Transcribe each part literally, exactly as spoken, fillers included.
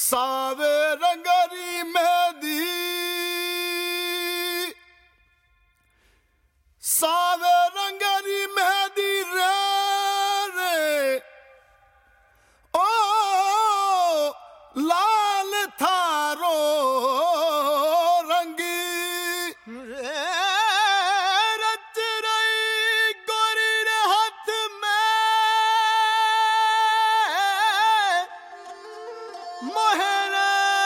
सावे रंगरी मेहदी सावे रंगरी मेहदी रे रे ओ लाल थारो रंगी रे रच रही गोरी रे हाथ में मोहरा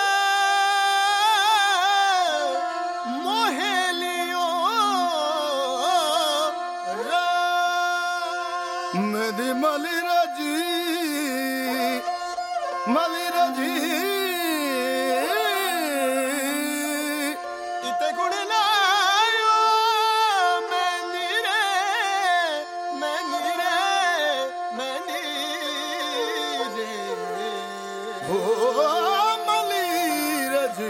मोहेलियो मेदी मली रजी मली रजी इते गुण लायो मैनी रे मैनी रे मैनी रे ओ मली रजी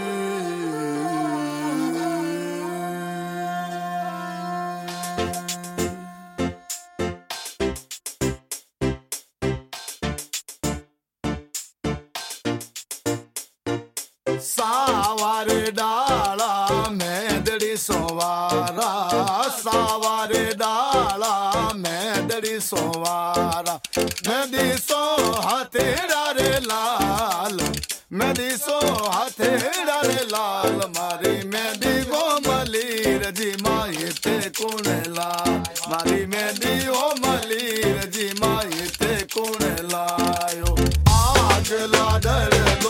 सावारे डाला मेंदड़ी सोवारा सावारे डाला मेंदड़ी सोवारा मेंदी सो हथेड़ा रे लाल मेंदी सो हथेड़ा रे लाल मारी मेंदी गो मलीर जी माई ते कुण लाल मारी मेंदी ओ मलीर जी माई ते कुण लायो आज लाडर लो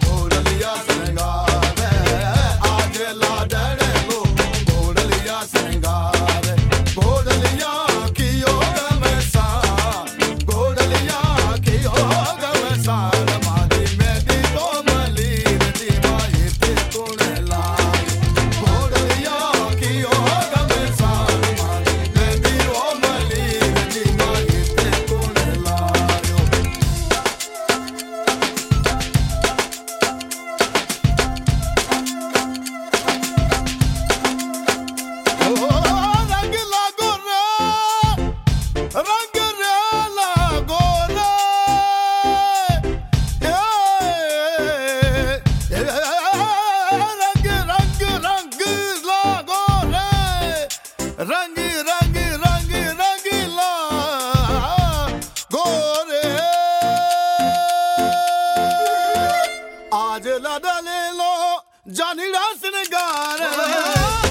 रंग रंग रंग रंगीला गोरे आज लाडा ले लो जानी रास नगार